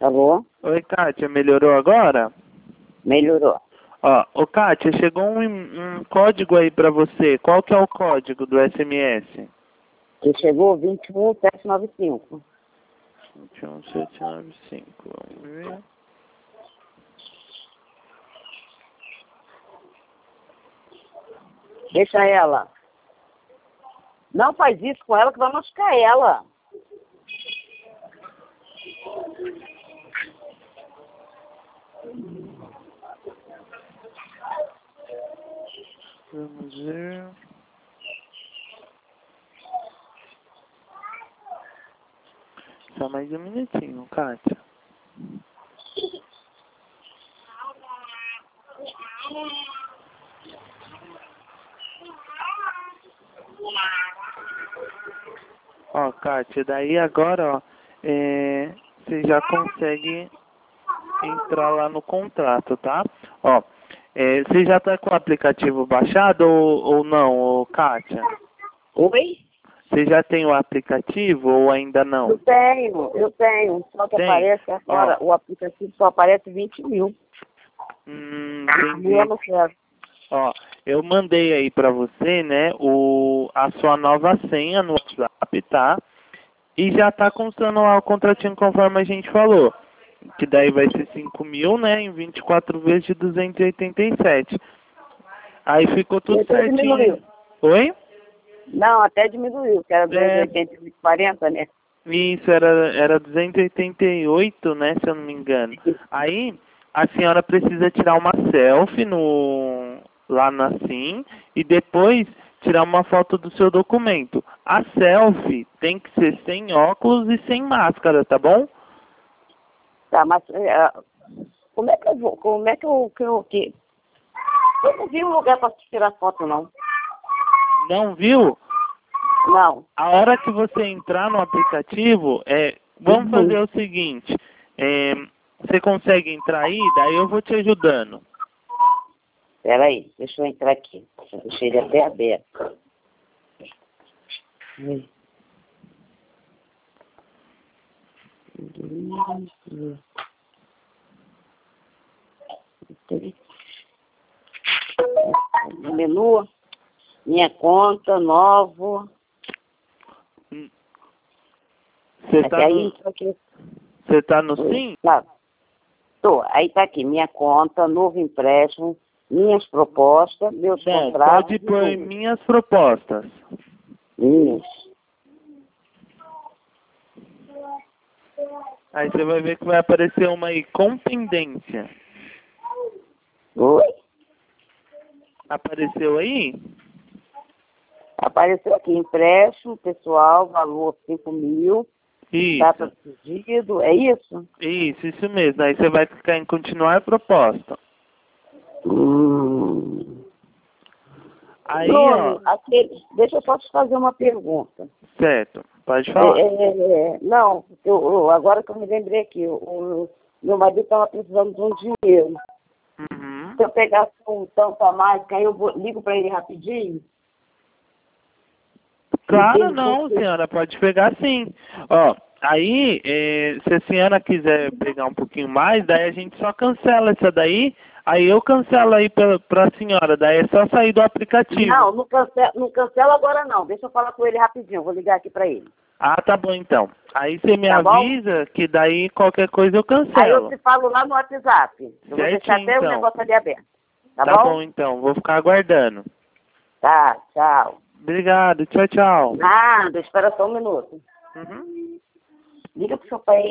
Alô? Oi, Kátia, melhorou agora? Melhorou. Ó, ô Kátia, chegou um código aí pra você. Qual que é o código do SMS? Que chegou 21795. 21795. Vamos ver. Deixa ela. Não faz isso com ela que vai machucar ela. Vamos ver. Só mais um minutinho, Kátia. Ó, Kátia, daí agora, ó, você já consegue entrar lá no contrato, tá? Ó, você já tá com o aplicativo baixado ou não, ô, Kátia? Oi? Você já tem o aplicativo ou ainda não? Eu tenho. Só que Tem? aparece agora, o aplicativo só aparece 20 mil. Entendi. Eu não quero. Ó, eu mandei aí pra você, né, a sua nova senha no WhatsApp, tá? E já tá constando lá o contratinho conforme a gente falou. Que daí vai ser 5 mil, né, em 24 vezes de 287. Aí ficou tudo Até certinho. diminuiu. Oi? Não, até diminuiu, que era 280, né? Isso, era 288, né, se eu não me engano. Aí, a senhora precisa tirar uma selfie lá na SIM e depois tirar uma foto do seu documento. A selfie tem que ser sem óculos e sem máscara, tá bom? Tá, mas como é que eu vou? Como é que eu não vi um lugar para tirar foto, não. Não viu? Não. A hora que você entrar no aplicativo, vamos fazer o seguinte, você consegue entrar aí, daí eu vou te ajudando. Peraí, deixa eu entrar aqui. Deixa ele até aberto. No menu, minha conta, novo. Você tá no SIM? Tá. Tô. Aí tá aqui, minha conta, novo empréstimo, minhas propostas, meus contratos. Pode pôr minhas propostas. Minhas. Aí você vai ver que vai aparecer uma aí com pendência. Oi? Apareceu aí? Apareceu aqui, empréstimo pessoal, valor 5 mil. Isso. Data do pedido, é isso? Isso mesmo. Aí você vai clicar em continuar proposta. Aí, Bruno, ó. deixa eu só te fazer uma pergunta. Certo, pode falar. Não, agora que eu me lembrei aqui, o meu marido estava precisando de um dinheiro. Uhum. Se eu pegasse um tanto a mais, que aí eu ligo para ele rapidinho? Claro não, senhora, pode pegar sim. Ó, aí, se a senhora quiser pegar um pouquinho mais, daí a gente só cancela essa daí, aí eu cancelo aí pra senhora, daí é só sair do aplicativo. Não cancela agora não, deixa eu falar com ele rapidinho, vou ligar aqui para ele. Ah, tá bom então. Aí você me Tá avisa que daí qualquer coisa eu cancelo. Aí eu te falo lá no WhatsApp. Eu vou deixar até então. o negócio ali aberto. Tá Tá bom? bom então, vou ficar aguardando. Tá, tchau. Obrigado, tchau, tchau. Nada, espera só um minuto. Uhum. Liga pro seu pai.